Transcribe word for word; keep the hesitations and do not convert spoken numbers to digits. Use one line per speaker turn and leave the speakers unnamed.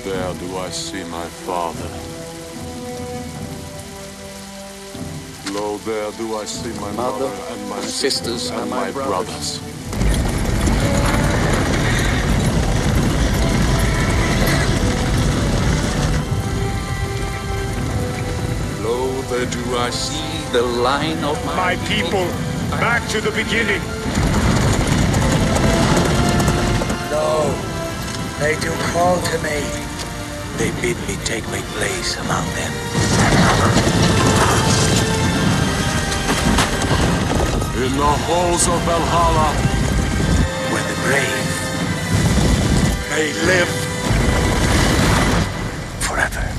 there do I see my father. Lo, there do I see my mother, mother and my sisters, sisters and, and my brothers. brothers. Lo, there do I see the line of my,
my people. Back to the beginning.
No, they do call to me. They bid me take my place among them.
In the halls of Valhalla,
where the brave
may live
forever.